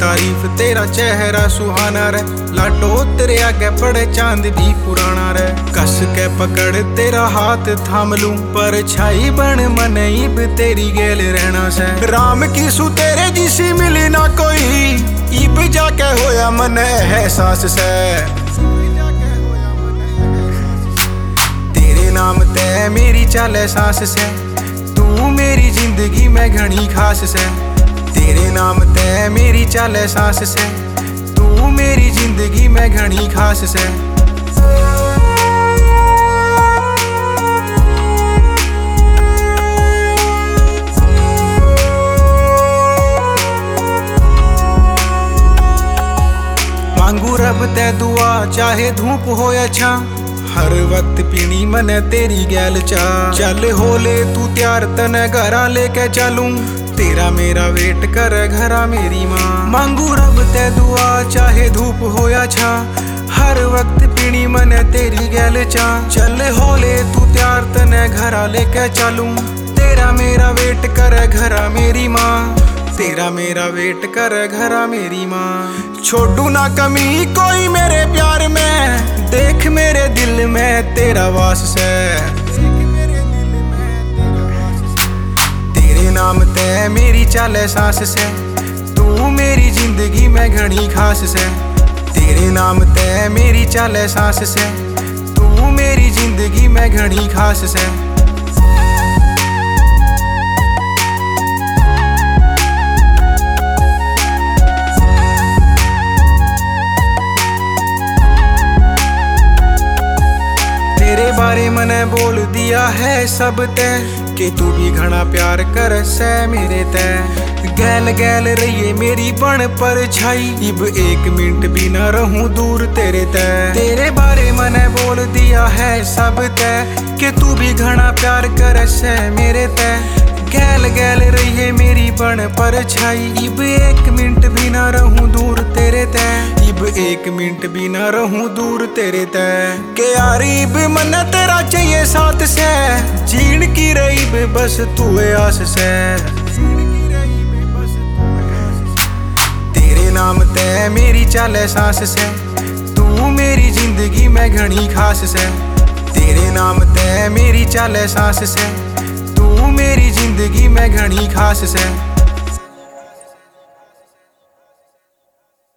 तारीफ तेरा चेहरा सुहाना रे। लाटो तेरे आगे पड़े चांद भी पुराना रे। कस के पकड़ तेरा हाथ थाम लूं, पर छाई बन मन इब तेरी गेल रहना से। राम की सू तेरे जिसी मिली ना कोई, इब जाके होया मन एहसास से। तेरे नाम ते मेरी चले सांस से, तू मेरी जिंदगी में घनी खास से। तेरे नाम ते मेरी चले सांस से, तू मेरी जिंदगी में घनी खास से। मांगू रब ते दुआ, चाहे धूप हो या छां, हर वक्त पीनी मने तेरी गैल चा। चल होले तू त्यार तने घरा लेके चलूं, तेरा मेरा वेट कर घरा मेरी माँ। मांगू रब ते दुआ, चाहे धूप हो या छां, हर वक्त पीनी मने तेरी गैल चा। चल होले तू त्यार तने घरा लेके चलूं, तेरा मेरा वेट कर घरा मेरी माँ। तेरा मेरा वेट कर घरा मेरी माँ। छोड़ू ना कमी कोई मेरे प्यार में, देख मेरे दिल में तेरा वास से। तेरे नाम ते मेरी चले सांस से, तू मेरी जिंदगी में घनी खास से। तेरे नाम ते मेरी चले सांस से, तू मेरी जिंदगी में घनी खास से। तेरे बारे मने बोल दिया है सब तय, कि तू भी घना प्यार कर से मेरे तय। गैल गैल रहिए मेरी बन पर छाई, इब एक मिनट भी न रहूं दूर तेरे तय। तेरे बारे मने बोल दिया है सब तय, कि तू भी घना प्यार कर से मेरे तय। गैल गैल रहिए मेरी बन पर छाई, इब एक मिनट भी न रहूं दूर तेरे तय। इब एक मिनट भी न रहूं दूर तेरे तय। के यारी इब मन तेरा चाहिए साथ से, जीण की रही बस तू आस से। तेरे नाम ते मेरी चले सांस से, तू मेरी जिंदगी में घनी खास से। तेरे नाम ते मेरी चले सांस से, तू मेरी जिंदगी में घनी खास से।